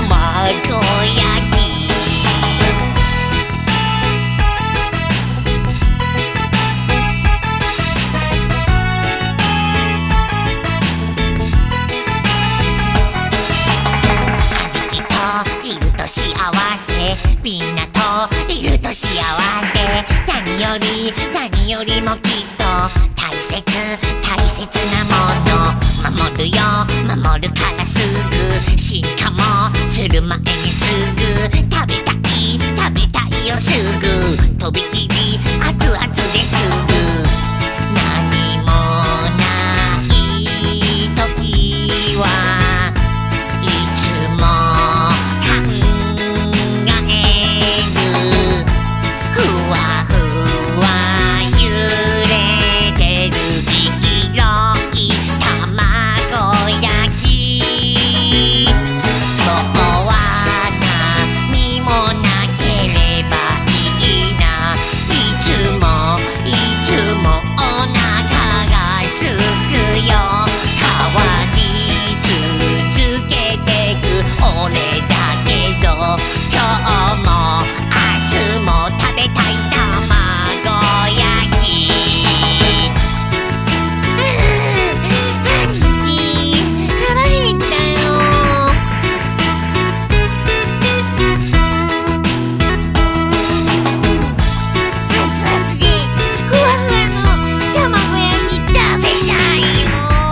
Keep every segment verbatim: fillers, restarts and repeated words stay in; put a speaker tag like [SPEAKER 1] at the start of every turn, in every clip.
[SPEAKER 1] 卵焼き。いると幸せ、みんなといると幸せ。何より何よりもきっと大切大切なもの。守るよ守るからすぐ、しかもする前にすぐ食べたい食べたいよ、すぐとびきり熱々ですぐ。何もない時はいつも考える。ふわふわ揺れてる黄色い卵焼き。今日は何もなければいいな。いつもいつもお腹がすくよ。変わり続けてく俺だけど、今日も明日も食べたい卵焼き。兄貴、腹減ったよ。熱々でふわふわの卵焼き食べたいよ。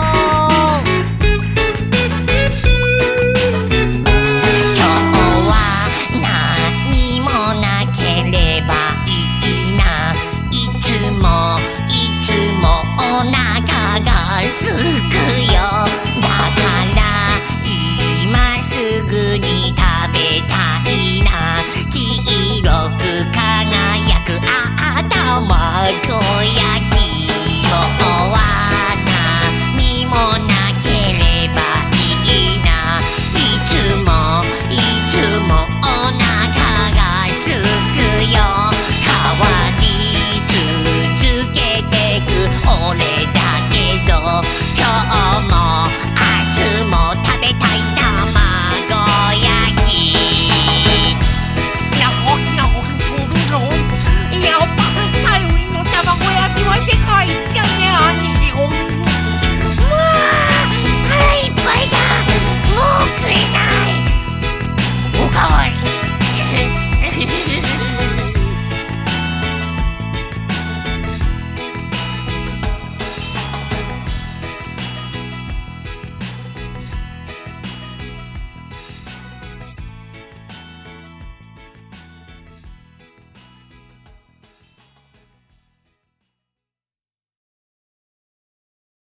[SPEAKER 1] 今日は何もなければいいな。いつもいつもお腹がすくよ。だから今すぐに食べたいな。黄色く輝くあ卵焼き。